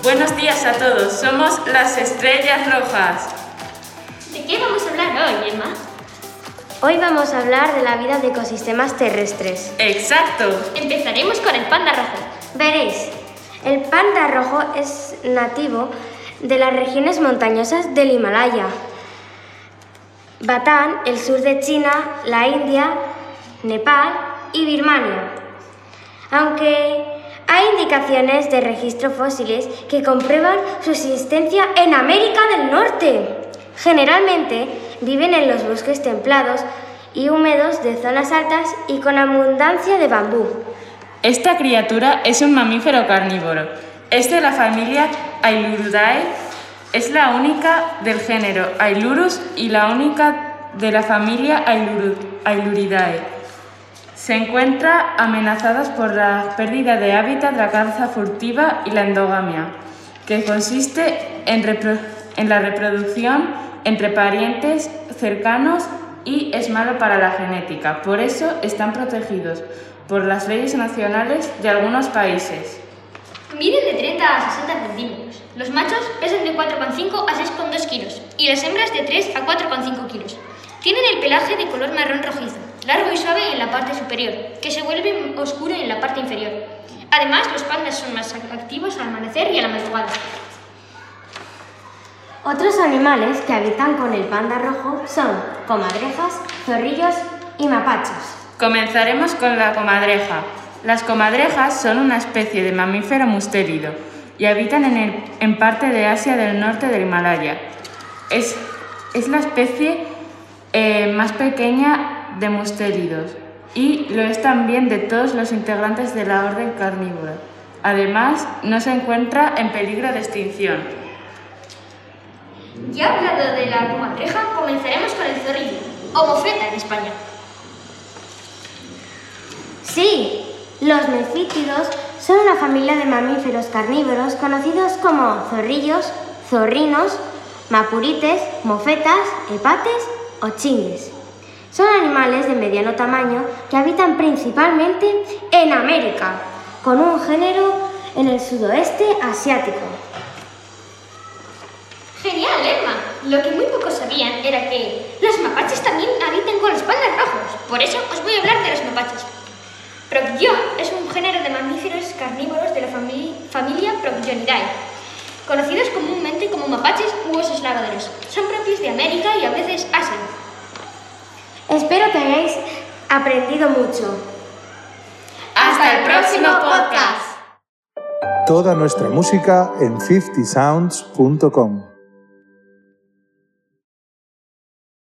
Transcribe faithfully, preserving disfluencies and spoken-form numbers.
Buenos días a todos, somos las Estrellas Rojas. ¿De qué vamos a hablar hoy, Emma? Hoy vamos a hablar de la vida de ecosistemas terrestres. ¡Exacto! Empezaremos con el panda rojo. Veréis, el panda rojo es nativo de las regiones montañosas del Himalaya, Bután, el sur de China, la India, Nepal y Birmania. Aunque hay indicaciones de registro fósiles que comprueban su existencia en América del Norte. Generalmente viven en los bosques templados y húmedos de zonas altas y con abundancia de bambú. Esta criatura es un mamífero carnívoro. Es de la familia Ailuridae, es la única del género Ailurus y la única de la familia Ailuridae. Se encuentra amenazadas por la pérdida de hábitat, la caza furtiva y la endogamia, que consiste en, repro- en la reproducción entre parientes cercanos y es malo para la genética. Por eso están protegidos por las leyes nacionales de algunos países. Miden de treinta a sesenta centímetros. Los machos pesan de cuatro coma cinco a seis coma dos kilos y las hembras de tres a cuatro coma cinco kilos. Tienen el pelaje de color marrón rojizo, largo y suave en la parte superior, que se vuelve oscuro en la parte inferior. Además, los pandas son más activos al amanecer y a la madrugada. Otros animales que habitan con el panda rojo son comadrejas, zorrillos y mapaches. Comenzaremos con la comadreja. Las comadrejas son una especie de mamífero mustélido y habitan en, el, en parte de Asia del norte del Himalaya. Es, es la especie eh, más pequeña de mustélidos y lo es también de todos los integrantes de la orden carnívora. Además, no se encuentra en peligro de extinción. Ya hablado de la comadreja, comenzaremos con el zorrillo, o mofeta en España. Sí, los mefítidos son una familia de mamíferos carnívoros conocidos como zorrillos, zorrinos, mapurites, mofetas, hepates o chingues. Son animales de mediano tamaño que habitan principalmente en América, con un género en el sudoeste asiático. Genial, Emma. Lo que muy pocos sabían era que los mapaches también habitan con los pandas rojos. Por eso os voy a hablar de los mapaches. Procyon es un género de mamíferos carnívoros de la fami- familia Procyonidae, conocidos comúnmente como mapaches u osos lavaderos. Son propios de América y a veces Asia. Espero que hayáis aprendido mucho. ¡Hasta el próximo podcast! Toda nuestra música en cincuenta sounds punto com.